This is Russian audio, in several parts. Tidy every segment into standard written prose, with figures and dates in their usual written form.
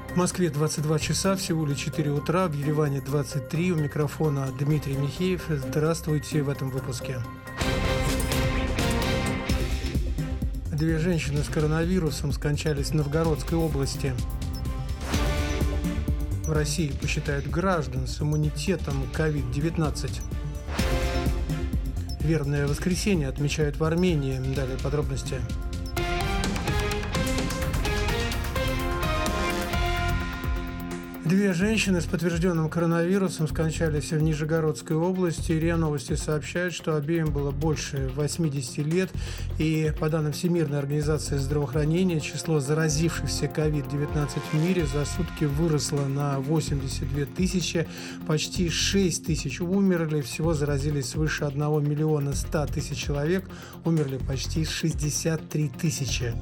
В Москве 22 часа, всего лишь 4 утра, в Ереване 23. У микрофона Дмитрий Михеев. Здравствуйте в этом выпуске. Две женщины с коронавирусом скончались в Новгородской области. В России посчитают граждан с иммунитетом COVID-19. Вербное воскресенье отмечают в Армении. Далее подробности. Две женщины с подтвержденным коронавирусом скончались в Нижегородской области. РИА Новости сообщают, что обеим было больше 80 лет. И по данным Всемирной организации здравоохранения, число заразившихся COVID-19 в мире за сутки выросло на 82 тысячи. Почти 6 тысяч умерли. Всего заразились свыше 1 миллиона 100 тысяч человек. Умерли почти 63 тысячи.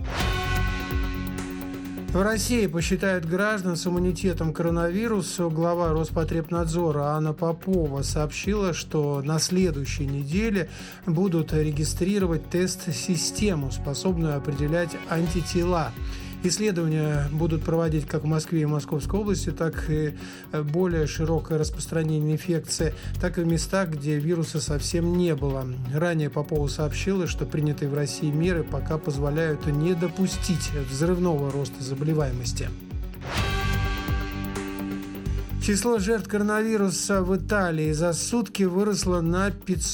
В России посчитают граждан с иммунитетом к коронавирусу. Глава Роспотребнадзора Анна Попова сообщила, что на следующей неделе будут регистрировать тест-систему, способную определять антитела. Исследования будут проводить как в Москве и Московской области, так и более широкое распространение инфекции, так и в местах, где вируса совсем не было. Ранее Попова сообщила, что принятые в России меры пока позволяют не допустить взрывного роста заболеваемости. Число жертв коронавируса в Италии за сутки выросло на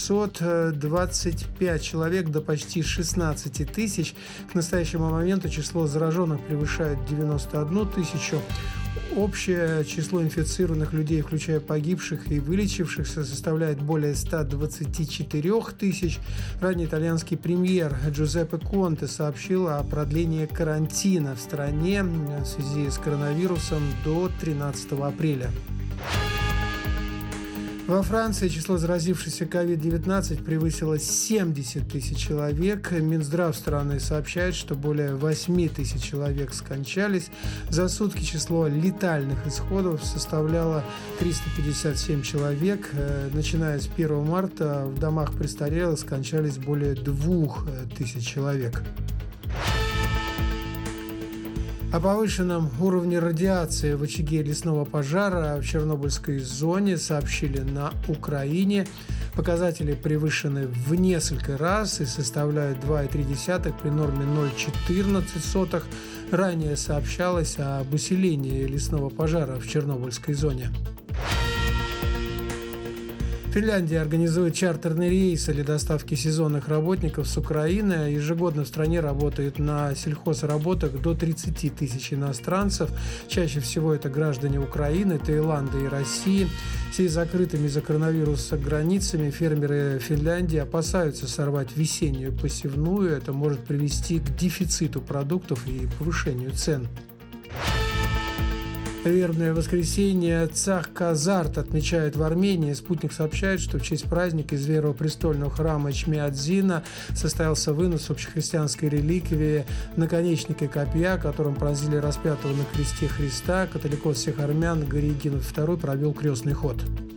525 человек до почти 16 тысяч. К настоящему моменту число зараженных превышает 91 тысячу. Общее число инфицированных людей, включая погибших и вылечившихся, составляет более 124 тысяч. Ранее итальянский премьер Джузеппе Конте сообщил о продлении карантина в стране в связи с коронавирусом до 13 апреля. Во Франции число заразившихся COVID-19 превысило 70 тысяч человек. Минздрав страны сообщает, что более 8 тысяч человек скончались. За сутки число летальных исходов составляло 357 человек. Начиная с 1 марта в домах престарелых скончались более 2000 человек. О повышенном уровне радиации в очаге лесного пожара в Чернобыльской зоне сообщили на Украине. Показатели превышены в несколько раз и составляют 2,3 при норме 0,14. Ранее сообщалось об усилении лесного пожара в Чернобыльской зоне. Финляндия организует чартерные рейсы для доставки сезонных работников с Украины. Ежегодно в стране работает на сельхозработах до 30 тысяч иностранцев. Чаще всего это граждане Украины, Таиланда и России. С закрытыми из-за коронавируса границами фермеры Финляндии опасаются сорвать весеннюю посевную. Это может привести к дефициту продуктов и повышению цен. Вербное воскресенье Цах-Казарт отмечают в Армении. Спутник сообщает, что в честь праздника из Верхопрестольного храма Эчмиадзина состоялся вынос общехристианской реликвии наконечника копья, которым пронзили распятого на кресте Христа. Католикос всех армян Горигин II провел крестный ход.